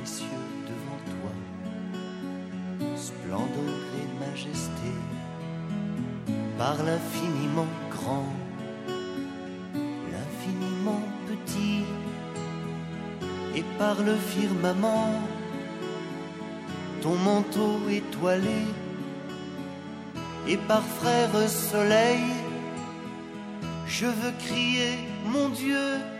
les cieux devant toi, splendeur et majesté, par l'infiniment grand, l'infiniment petit, et par le firmament, ton manteau étoilé, et par frère soleil, je veux crier, mon Dieu,